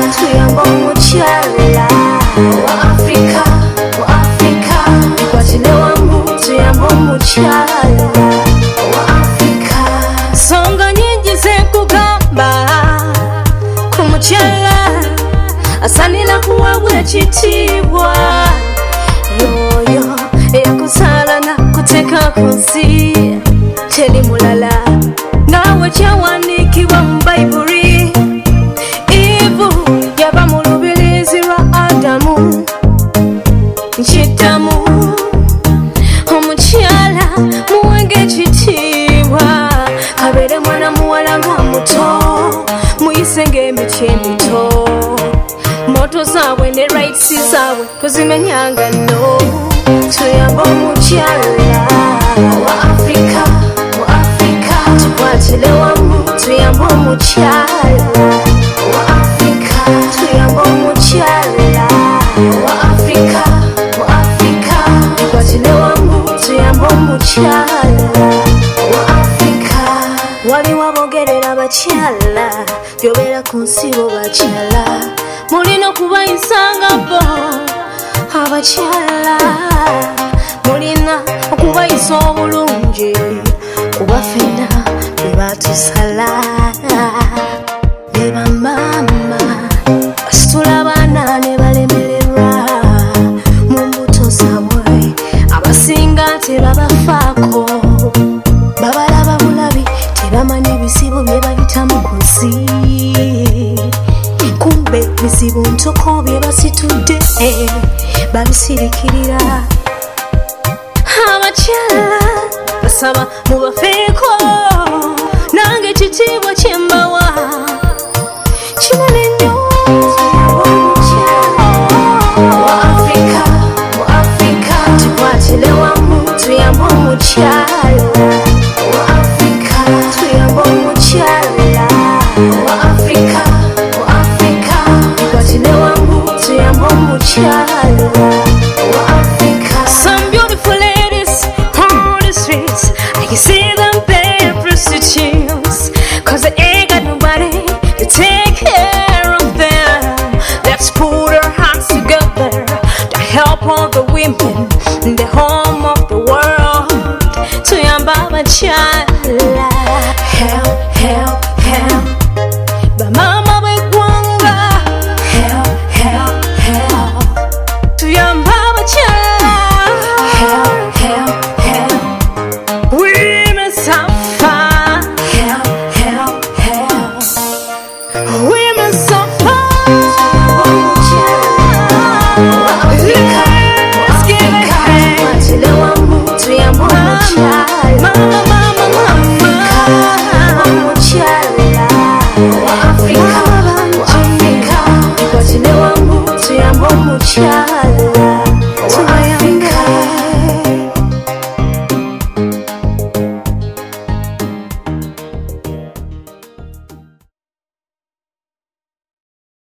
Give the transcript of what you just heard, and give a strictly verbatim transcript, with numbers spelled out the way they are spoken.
tuyamba omukyala wa Africa wa Africa tukwatire wamu tuyamba omukyala wa Africa songa nyingi zekugamba ku mukyala asanira kuwabwa ekitiibwa yoyo eyakusala nakuteka ku nsi teri mulala nawe kyawandiikibwa mu bayibuli Ivu yava mu lubirizi lwa Adamu nkiddamu omukyala muwenge ekitiibwa kabeere mwana muwala nga muto muyise ng'emiti emito moto zaabwe ne rights zaabwe tozimenyanga no tuyamba omukyala wa Africa wa Africa tukwatire wamu tuyamba omukyala wa Africa tuyamba omukyala wa Africa wa Africa tukwatire wamu tuyamba omukyala wa Africa waliwo abogerera abakyala byobeera ku nsi bo bakyala mulina okubayisanga bo abakyala mulina okubayisa obulungi kuba ffenna bebatusala beba maama basitula abaana ne balemererwa mu mbuto zaabwe abasinga tebabafaako babalaba bulabi tebamanyi ebisibo bye bayitamu ku nsi kumbe bizibu ntoko bye basitudde babisirikirira abakyala basaba mubafeeko nange ekitiibwa kyembawa kinene nnyo wa Africa wa Africa tukwatire wamu tuyamba omukyala wa Africa tuyamba omukyala wa Africa wa Africa tukwatire wamu tuyamba omukyala